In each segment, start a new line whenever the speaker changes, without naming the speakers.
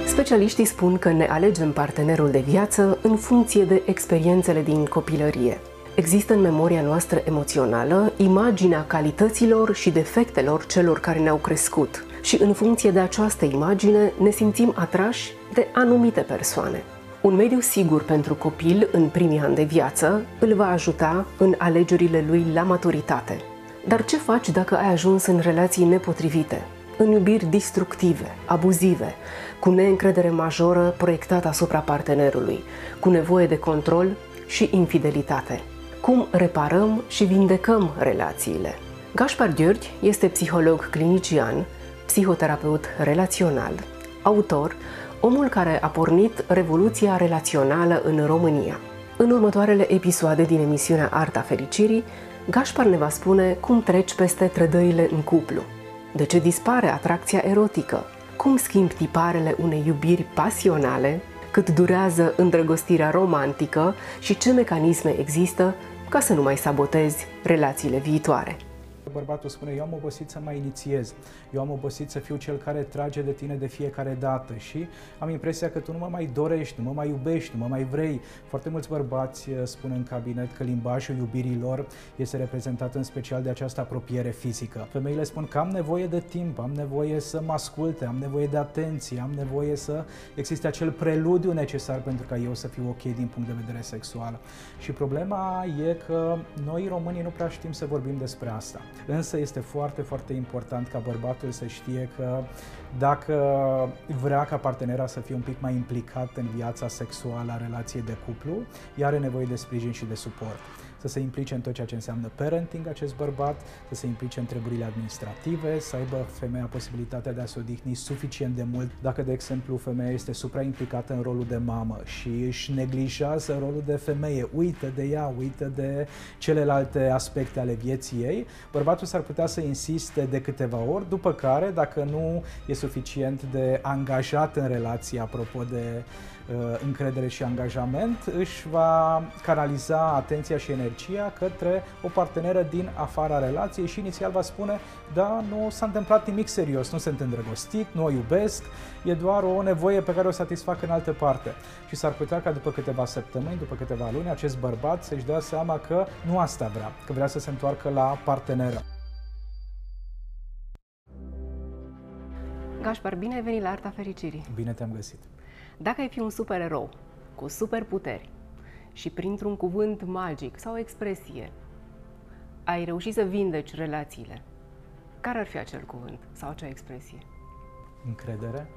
Specialiștii spun că ne alegem partenerul de viață în funcție de experiențele din copilărie. Există în memoria noastră emoțională imaginea calităților și defectelor celor care ne-au crescut și în funcție de această imagine ne simțim atrași de anumite persoane. Un mediu sigur pentru copil în primii ani de viață îl va ajuta în alegerile lui la maturitate. Dar ce faci dacă ai ajuns în relații nepotrivite, în iubiri destructive, abuzive, cu neîncredere majoră proiectată asupra partenerului, cu nevoie de control și infidelitate? Cum reparăm și vindecăm relațiile? Gaspar György este psiholog clinician, psihoterapeut relațional, autor, omul care a pornit revoluția relațională în România. În următoarele episoade din emisiunea Arta Fericirii, Gaspar ne va spune cum treci peste trădările în cuplu, de ce dispare atracția erotică, cum schimbi tiparele unei iubiri pasionale, cât durează îndrăgostirea romantică și ce mecanisme există ca să nu mai sabotezi relațiile viitoare.
Bărbatul spune, eu am obosit să mă inițiez, eu am obosit să fiu cel care trage de tine de fiecare dată și am impresia că tu nu mă mai dorești, nu mă mai iubești, nu mă mai vrei. Foarte mulți bărbați spun în cabinet că limbajul iubirilor este reprezentat în special de această apropiere fizică. Femeile spun că am nevoie de timp, am nevoie să mă asculte, am nevoie de atenție, am nevoie să existe acel preludiu necesar pentru ca eu să fiu ok din punct de vedere sexual. Și problema e că noi românii nu prea știm să vorbim despre asta. Însă este foarte, foarte important ca bărbatul să știe că dacă vrea ca partenera să fie un pic mai implicat în viața sexuală a relației de cuplu, ea are nevoie de sprijin și de suport. Să se implice în tot ceea ce înseamnă parenting acest bărbat, să se implice în treburile administrative, să aibă femeia posibilitatea de a se odihni suficient de mult. Dacă, de exemplu, femeia este supraimplicată în rolul de mamă și își neglijează rolul de femeie, uită de ea, uită de celelalte aspecte ale vieții ei, bărbatul s-ar putea să insiste de câteva ori, după care, dacă nu e suficient de angajat în relație, apropo de încredere și angajament, își va canaliza atenția și energia către o parteneră din afara relației și inițial va spune, da, nu s-a întâmplat nimic serios, nu sunt îndrăgostit, nu o iubesc, e doar o nevoie pe care o satisfac în altă parte. Și s-ar putea ca după câteva săptămâni, după câteva luni, acest bărbat să-și dea seama că nu asta vrea, că vrea să se întoarcă la parteneră.
Gaspar, bine ai venit la Arta Fericirii!
Bine te-am găsit!
Dacă ai fi un supererou cu superputeri și printr-un cuvânt magic sau o expresie ai reușit să vindeci relațiile, care ar fi acel cuvânt sau acea expresie?
Încredere.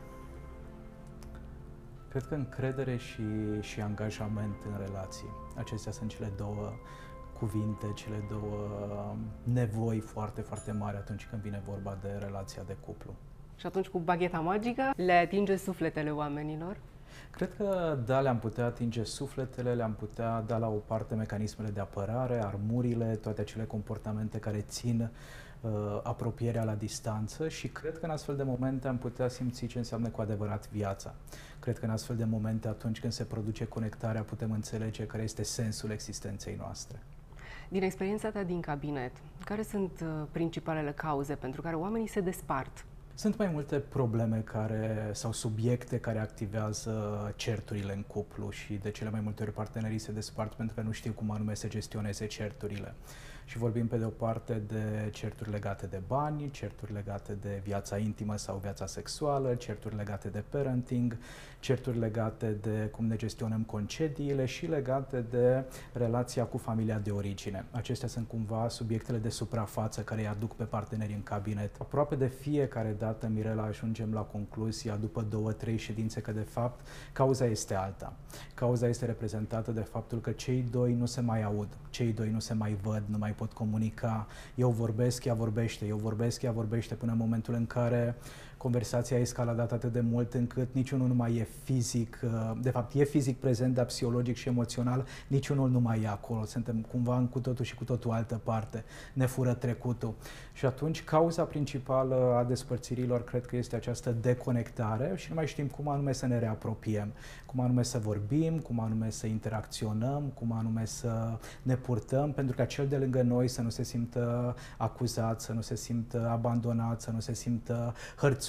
Cred că încredere și angajament în relații. Acestea sunt cele două cuvinte, cele două nevoi foarte, foarte mari atunci când vine vorba de relația de cuplu.
Și atunci cu bagheta magică le atinge sufletele oamenilor?
Cred că da, le-am putea atinge sufletele, le-am putea da la o parte mecanismele de apărare, armurile, toate acele comportamente care țin apropierea la distanță și cred că în astfel de momente am putea simți ce înseamnă cu adevărat viața. Cred că în astfel de momente, atunci când se produce conectarea, putem înțelege care este sensul existenței noastre.
Din experiența ta din cabinet, care sunt principalele cauze pentru care oamenii se despart?
Sunt mai multe probleme sau subiecte care activează certurile în cuplu și de cele mai multe ori partenerii se despart pentru că nu știu cum anume să gestioneze certurile. Și vorbim pe de o parte de certuri legate de bani, certuri legate de viața intimă sau viața sexuală, certuri legate de parenting, certuri legate de cum ne gestionăm concediile și legate de relația cu familia de origine. Acestea sunt cumva subiectele de suprafață care îi aduc pe partenerii în cabinet. Aproape de fiecare dată, Mirela, ajungem la concluzia după 2-3 ședințe că de fapt cauza este alta. Cauza este reprezentată de faptul că cei doi nu se mai aud, cei doi nu se mai văd, nu mai pot comunica. Eu vorbesc, ea vorbește, eu vorbesc, ea vorbește, până în momentul în care conversația a escaladat atât de mult încât niciunul nu mai e fizic, de fapt e fizic prezent, dar psihologic și emoțional, niciunul nu mai e acolo. Suntem cumva în cu totul și cu totul altă parte, ne fură trecutul. Și atunci cauza principală a despărțirilor cred că este această deconectare și nu mai știm cum anume să ne reapropiem, cum anume să vorbim, cum anume să interacționăm, cum anume să ne purtăm, pentru ca cel de lângă noi să nu se simtă acuzat, să nu se simtă abandonat, să nu se simtă hărțuit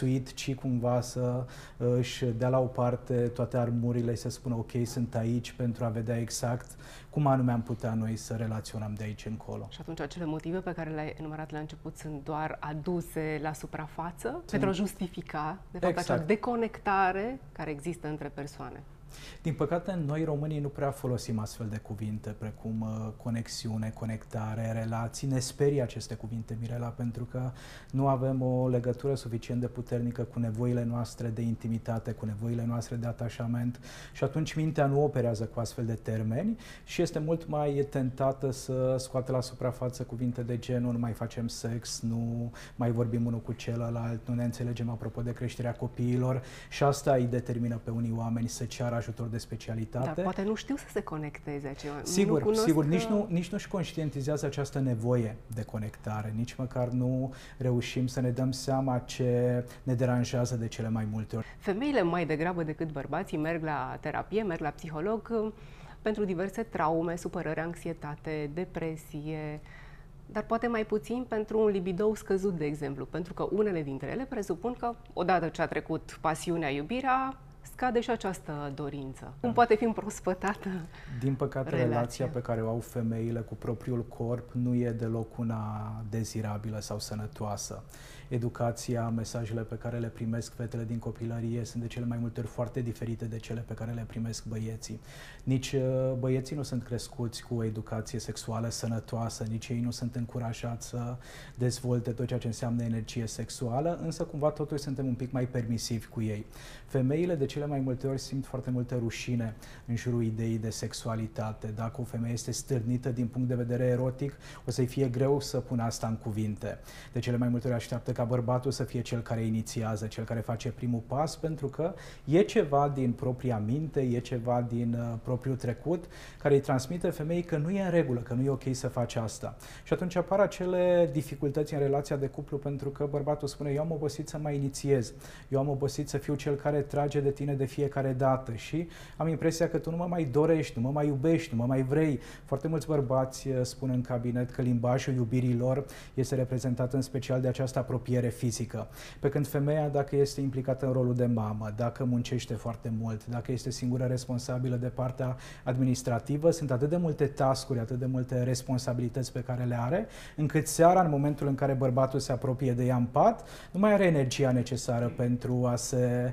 supraviețuit, ci cumva să își dea la o parte toate armurile și să spună ok, sunt aici pentru a vedea exact cum anume am putea noi să relaționăm de aici încolo.
Și atunci acele motive pe care le-ai enumerat la început sunt doar aduse la suprafață pentru a justifica, de fapt, acea deconectare care există între persoane.
Din păcate, noi românii nu prea folosim astfel de cuvinte, precum conexiune, conectare, relații. Ne sperie aceste cuvinte, Mirela, pentru că nu avem o legătură suficient de puternică cu nevoile noastre de intimitate, cu nevoile noastre de atașament și atunci mintea nu operează cu astfel de termeni și este mult mai tentată să scoată la suprafață cuvinte de genul nu mai facem sex, nu mai vorbim unul cu celălalt, nu ne înțelegem apropo de creșterea copiilor și asta îi determină pe unii oameni să ceară ajutor de specialitate.
Dar poate nu știu să se conecteze aceia.
Sigur, nici nu-și conștientizează această nevoie de conectare, nici măcar nu reușim să ne dăm seama ce ne deranjează de cele mai multe ori.
Femeile mai degrabă decât bărbații merg la terapie, merg la psiholog pentru diverse traume, supărări, anxietate, depresie, dar poate mai puțin pentru un libidou scăzut, de exemplu, pentru că unele dintre ele presupun că odată ce a trecut pasiunea, iubirea, scade și această dorință. Cum poate fi împrospătată?
Din păcate, relația pe care o au femeile cu propriul corp nu e deloc una dezirabilă sau sănătoasă. Educația, mesajele pe care le primesc fetele din copilărie sunt de cele mai multe ori foarte diferite de cele pe care le primesc băieții. Nici băieții nu sunt crescuți cu o educație sexuală sănătoasă, nici ei nu sunt încurajați să dezvolte tot ceea ce înseamnă energie sexuală, însă cumva totuși suntem un pic mai permisivi cu ei. Femeile de cele mai multe ori simt foarte multă rușine în jurul ideii de sexualitate. Dacă o femeie este stârnită din punct de vedere erotic, o să-i fie greu să pună asta în cuvinte. De cele mai multe ori așteaptă ca bărbatul să fie cel care inițiază, cel care face primul pas, pentru că e ceva din propria minte, e ceva din propriul trecut care îi transmite femeii că nu e în regulă, că nu e ok să faci asta. Și atunci apar acele dificultăți în relația de cuplu pentru că bărbatul spune eu am obosit să mă inițiez, eu am obosit să fiu cel care trage de tine de fiecare dată și am impresia că tu nu mă mai dorești, nu mă mai iubești, nu mă mai vrei. Foarte mulți bărbați spun în cabinet că limbajul iubirii lor este reprezentat în special de această apropiere fizică. Pe când femeia, dacă este implicată în rolul de mamă, dacă muncește foarte mult, dacă este singura responsabilă de partea administrativă, sunt atât de multe task-uri, atât de multe responsabilități pe care le are, încât seara, în momentul în care bărbatul se apropie de ea în pat, nu mai are energia necesară pentru a se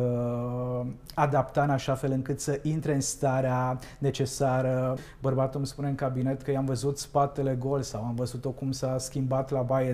adapta în așa fel încât să intre în starea necesară. Bărbatul îmi spune în cabinet că i-am văzut spatele gol sau am văzut-o cum s-a schimbat la baie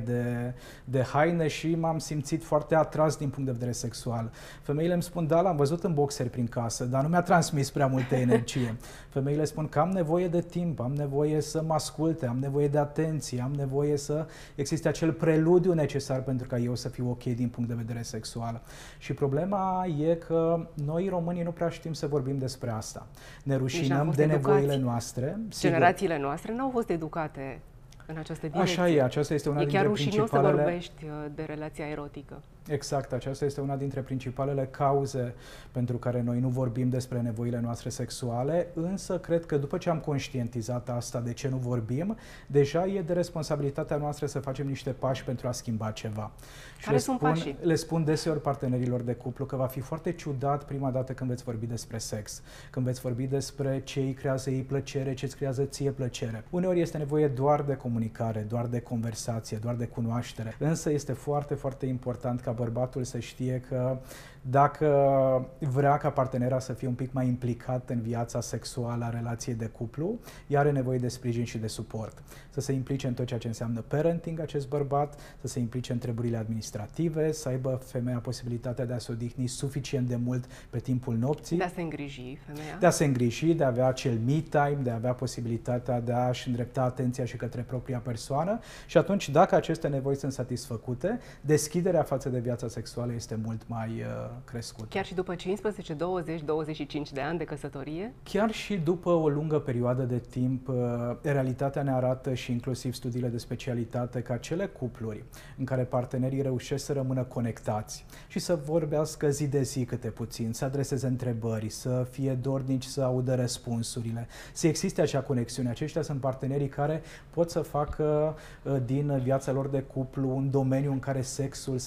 de haine și m-am simțit foarte atras din punct de vedere sexual. Femeile îmi spun, da, l-am văzut în boxeri prin casă, dar nu mi-a transmis prea multă energie. Femeile spun că am nevoie de timp, am nevoie să mă asculte, am nevoie de atenție, am nevoie să existe acel preludiu necesar pentru ca eu să fiu ok din punct de vedere sexual. Și problema e că noi românii nu prea știm să vorbim despre asta. Ne rușinăm de nevoile noastre.
Generațiile noastre n-au fost educate în această direcție.
Așa e, aceasta este una dintre principalele...
E chiar rușinos să vorbești de relația erotică.
Exact, aceasta este una dintre principalele cauze pentru care noi nu vorbim despre nevoile noastre sexuale, însă cred că după ce am conștientizat asta, de ce nu vorbim, deja e de responsabilitatea noastră să facem niște pași pentru a schimba ceva.
Care sunt pașii?
Le spun deseori partenerilor de cuplu că va fi foarte ciudat prima dată când veți vorbi despre sex, când veți vorbi despre ce îi creează ei plăcere, ce îți creează ție plăcere. Uneori este nevoie doar de comunicare, doar de conversație, doar de cunoaștere, însă este foarte, foarte important ca bărbatul să știe că dacă vrea ca partenera să fie un pic mai implicat în viața sexuală a relației de cuplu, ea are nevoie de sprijin și de suport. Să se implice în tot ceea ce înseamnă parenting acest bărbat, să se implice în treburile administrative, să aibă femeia posibilitatea de a se odihni suficient de mult pe timpul nopții.
De a se îngriji femeia.
De a se îngriji, de a avea acel me time, de a avea posibilitatea de a-și îndrepta atenția și către propria persoană și atunci, dacă aceste nevoi sunt satisfăcute, deschiderea față de viața sexuală este mult mai crescută.
Chiar și după 15, 20, 25 de ani de căsătorie?
Chiar și după o lungă perioadă de timp, realitatea ne arată și inclusiv studiile de specialitate că acele cupluri în care partenerii reușesc să rămână conectați și să vorbească zi de zi câte puțin, să adreseze întrebări, să fie dornici să audă răspunsurile, să existe acea conexiune. Aceștia sunt partenerii care pot să facă din viața lor de cuplu un domeniu în care sexul să existe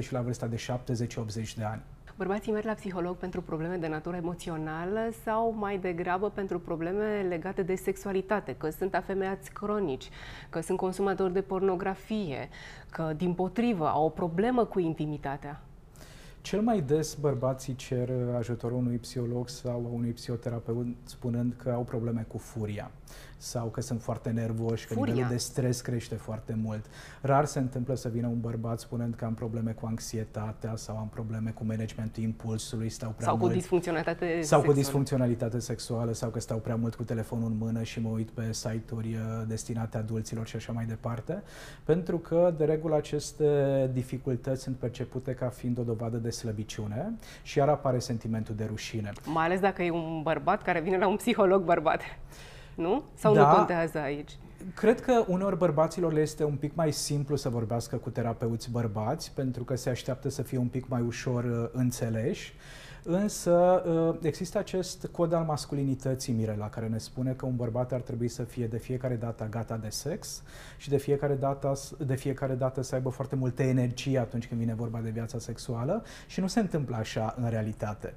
și la vârsta de 70-80 de ani.
Bărbații merg la psiholog pentru probleme de natură emoțională sau mai degrabă pentru probleme legate de sexualitate, că sunt afemeiați cronici, că sunt consumatori de pornografie, că dimpotrivă au o problemă cu intimitatea?
Cel mai des bărbații cer ajutorul unui psiholog sau unui psihoterapeut spunând că au probleme cu furia sau că sunt foarte nervoși, că nivelul de stres crește foarte mult. Rar se întâmplă să vină un bărbat spunând că am probleme cu anxietatea sau am probleme cu managementul impulsului,
sau cu disfuncționalitate
sau
sexuală.
Cu disfuncționalitate sexuală sau că stau prea mult cu telefonul în mână și mă uit pe site-uri destinate adulților și așa mai departe, pentru că de regulă aceste dificultăți sunt percepute ca fiind o dovadă de slăbiciune și iar apare sentimentul de rușine.
Mai ales dacă e un bărbat care vine la un psiholog bărbat. Nu? Sau
da,
nu contează aici?
Cred că uneori bărbaților le este un pic mai simplu să vorbească cu terapeuți bărbați, pentru că se așteaptă să fie un pic mai ușor înțeleși. Însă există acest cod al masculinității, Mirela, care ne spune că un bărbat ar trebui să fie de fiecare dată gata de sex și de fiecare dată să aibă foarte multă energie atunci când vine vorba de viața sexuală și nu se întâmplă așa în realitate.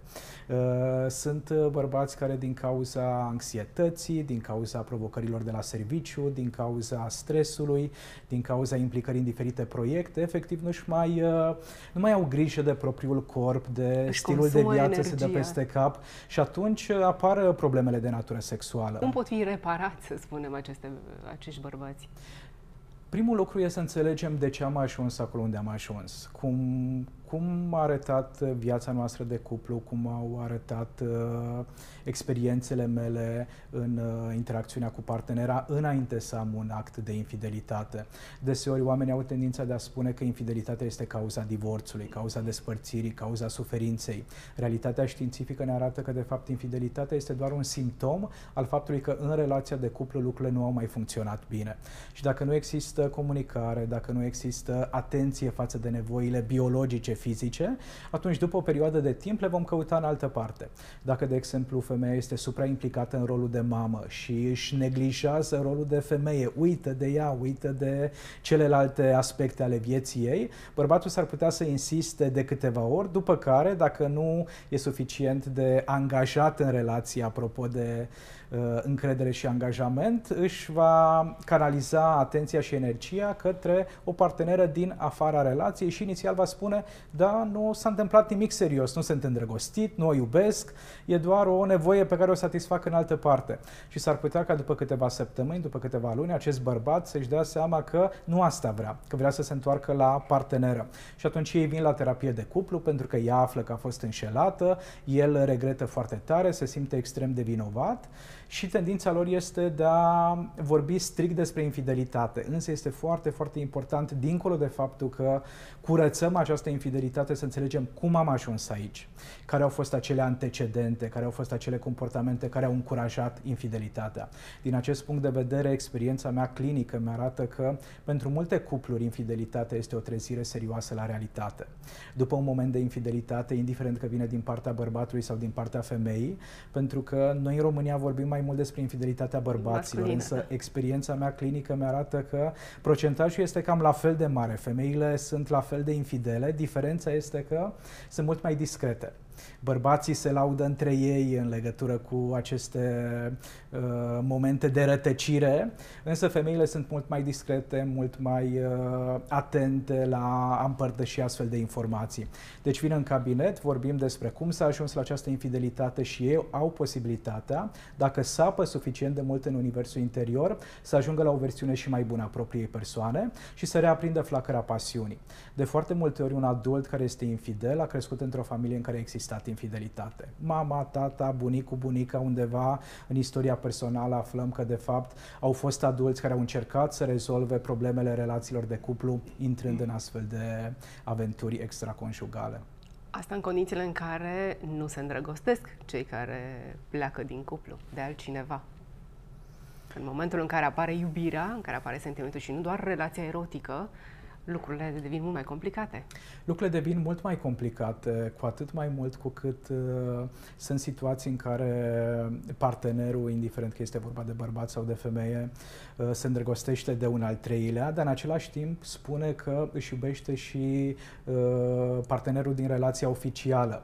Sunt bărbați care din cauza anxietății, din cauza provocărilor de la serviciu, din cauza stresului, din cauza implicării în diferite proiecte, efectiv nu mai au grijă de propriul corp, de stilul de viață, se dă peste cap și atunci apar problemele de natură sexuală.
Cum pot fi reparați, să spunem, acești bărbați?
Primul lucru este să înțelegem de ce am ajuns acolo unde am ajuns. Cum a arătat viața noastră de cuplu, cum au arătat experiențele mele în interacțiunea cu partenera înainte să am un act de infidelitate. Deseori oamenii au tendința de a spune că infidelitatea este cauza divorțului, cauza despărțirii, cauza suferinței. Realitatea științifică ne arată că de fapt infidelitatea este doar un simptom al faptului că în relația de cuplu lucrurile nu au mai funcționat bine. Și dacă nu există comunicare, dacă nu există atenție față de nevoile biologice, fizice, atunci după o perioadă de timp le vom căuta în altă parte. Dacă, de exemplu, femeia este supraimplicată în rolul de mamă și își neglijează rolul de femeie, uită de ea, uită de celelalte aspecte ale vieții ei, bărbatul s-ar putea să insiste de câteva ori, după care, dacă nu e suficient de angajat în relație, apropo de încredere și angajament, își va canaliza atenția și energia către o parteneră din afara relației și inițial va spune: da, nu s-a întâmplat nimic serios, nu sunt îndrăgostit, nu o iubesc, e doar o nevoie pe care o satisfac în altă parte. Și s-ar putea ca după câteva săptămâni, după câteva luni, acest bărbat să-și dea seama că nu asta vrea, că vrea să se întoarcă la parteneră. Și atunci ei vin la terapie de cuplu pentru că ea află că a fost înșelată, el regretă foarte tare, se simte extrem de vinovat și tendința lor este de a vorbi strict despre infidelitate. Însă este foarte, foarte important, dincolo de faptul că curățăm această infidelitate, să înțelegem cum am ajuns aici, care au fost acele antecedente, care au fost acele comportamente care au încurajat infidelitatea. Din acest punct de vedere, experiența mea clinică mi-arată că pentru multe cupluri infidelitatea este o trezire serioasă la realitate. După un moment de infidelitate, indiferent că vine din partea bărbatului sau din partea femeii, pentru că noi în România vorbim mai mult despre infidelitatea bărbaților, însă experiența mea clinică mi-arată că procentajul este cam la fel de mare. Femeile sunt la fel de infidele, diferența este că sunt mult mai discrete. Bărbații se laudă între ei în legătură cu aceste momente de rătăcire, însă femeile sunt mult mai discrete, mult mai atente la a împărtăși astfel de informații. Deci vin în cabinet, vorbim despre cum s-a ajuns la această infidelitate și ei au posibilitatea, dacă sapă suficient de mult în universul interior, să ajungă la o versiune și mai bună a propriei persoane și să reaprindă flacăra pasiunii. De foarte multe ori un adult care este infidel a crescut într-o familie în care a existat infidelitate. Mama, tata, bunicul, bunica, undeva în istoria personală aflăm că de fapt au fost adulți care au încercat să rezolve problemele relațiilor de cuplu intrând în astfel de aventuri extraconjugale.
Asta în condițiile în care nu se îndrăgostesc cei care pleacă din cuplu de altcineva. În momentul în care apare iubirea, în care apare sentimentul și nu doar relația erotică, lucrurile devin mult mai complicate.
Lucrurile devin mult mai complicate, cu atât mai mult cu cât sunt situații în care partenerul, indiferent că este vorba de bărbat sau de femeie, se îndrăgostește de un al treilea, dar în același timp spune că își iubește și partenerul din relația oficială.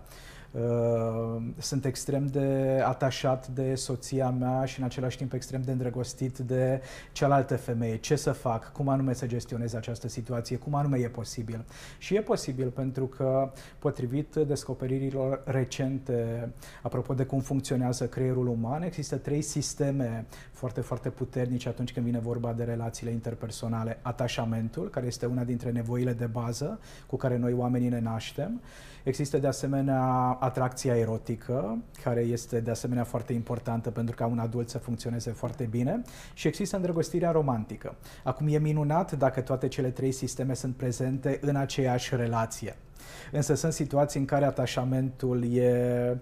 Sunt extrem de atașat de soția mea și în același timp extrem de îndrăgostit de cealaltă femeie. Ce să fac? Cum anume să gestionez această situație? Cum anume e posibil? Și e posibil pentru că, potrivit descoperirilor recente, apropo de cum funcționează creierul uman, există 3 sisteme foarte, foarte puternice atunci când vine vorba de relațiile interpersonale. Atașamentul, care este una dintre nevoile de bază cu care noi oamenii ne naștem. Există de asemenea atracția erotică, care este de asemenea foarte importantă pentru ca un adult să funcționeze foarte bine, și există îndrăgostirea romantică. Acum e minunat dacă toate cele 3 sisteme sunt prezente în aceeași relație. Însă sunt situații în care atașamentul e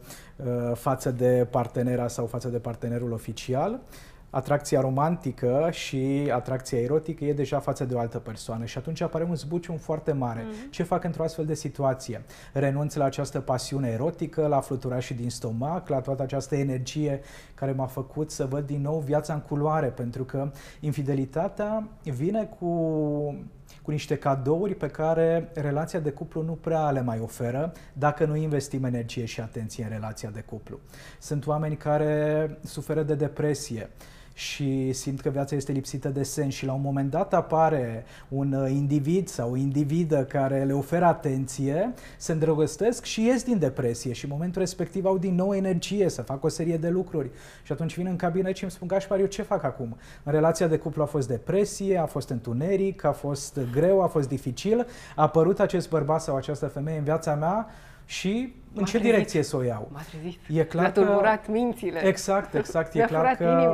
față de partenera sau față de partenerul oficial, atracția romantică și atracția erotică e deja față de o altă persoană și atunci apare un zbucium foarte mare. Ce fac într-o astfel de situație? Renunț la această pasiune erotică, la fluturașii din stomac, la toată această energie care m-a făcut să văd din nou viața în culoare, pentru că infidelitatea vine cu niște cadouri pe care relația de cuplu nu prea le mai oferă dacă nu investim energie și atenție în relația de cuplu. Sunt oameni care suferă de depresie și simt că viața este lipsită de sens și la un moment dat apare un individ sau o individă care le oferă atenție, se îndrăgostesc și ies din depresie și în momentul respectiv au din nou energie să fac o serie de lucruri. Și atunci vin în cabinet și îmi spun: Gașpar, eu ce fac acum? În relația de cuplu a fost depresie, a fost întuneric, a fost greu, a fost dificil, a apărut acest bărbat sau această femeie în viața mea și în ce direcție să o iau?
M-a trezit.
E clar
Mi-a tulburat mințile.
Exact. E clar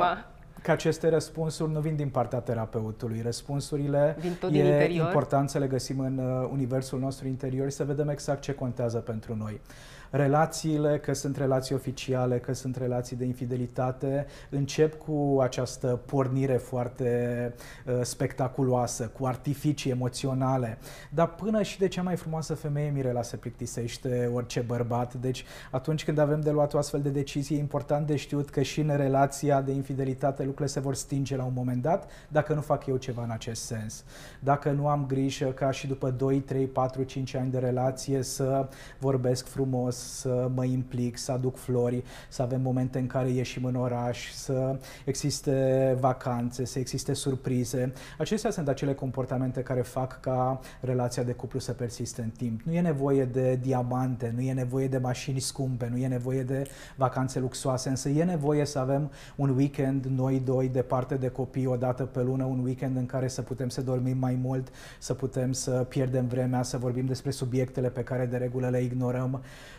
că aceste răspunsuri nu vin din partea terapeutului. Răspunsurile e important să le găsim în universul nostru interior și să vedem exact ce contează pentru noi. Relațiile, că sunt relații oficiale, că sunt relații de infidelitate, încep cu această pornire foarte spectaculoasă, cu artificii emoționale, dar până și de cea mai frumoasă femeie, Mirela, se plictisește orice bărbat. Deci atunci când avem de luat o astfel de decizie, e important de știut că și în relația de infidelitate lucrurile se vor stinge la un moment dat dacă nu fac eu ceva în acest sens. Dacă nu am grijă ca și după 2, 3, 4, 5 ani de relație să vorbesc frumos, să mă implic, să aduc flori, să avem momente în care ieșim în oraș, să existe vacanțe, să existe surprize. Acestea sunt acele comportamente care fac ca relația de cuplu să persiste în timp. Nu e nevoie de diamante, nu e nevoie de mașini scumpe, nu e nevoie de vacanțe luxoase, însă e nevoie să avem un weekend noi doi departe de copii o dată pe lună, un weekend în care să putem să dormim mai mult, să putem să pierdem vremea, să vorbim despre subiectele pe care de regulă le ignorăm.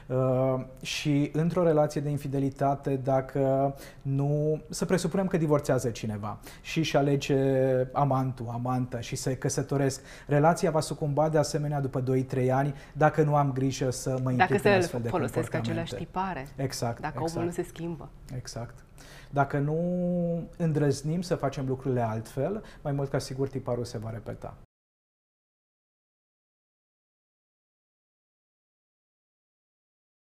Și într-o relație de infidelitate, dacă nu, să presupunem că divorțează cineva și își alege amantul, amanta și se căsătoresc, relația va sucumba de asemenea după 2-3 ani dacă nu am grijă să mă implic în astfel de comportamente.
Dacă se folosesc aceleași tipare.
Exact.
Dacă omul nu se schimbă.
Exact. Dacă nu îndrăznim să facem lucrurile altfel, mai mult ca sigur tiparul se va repeta.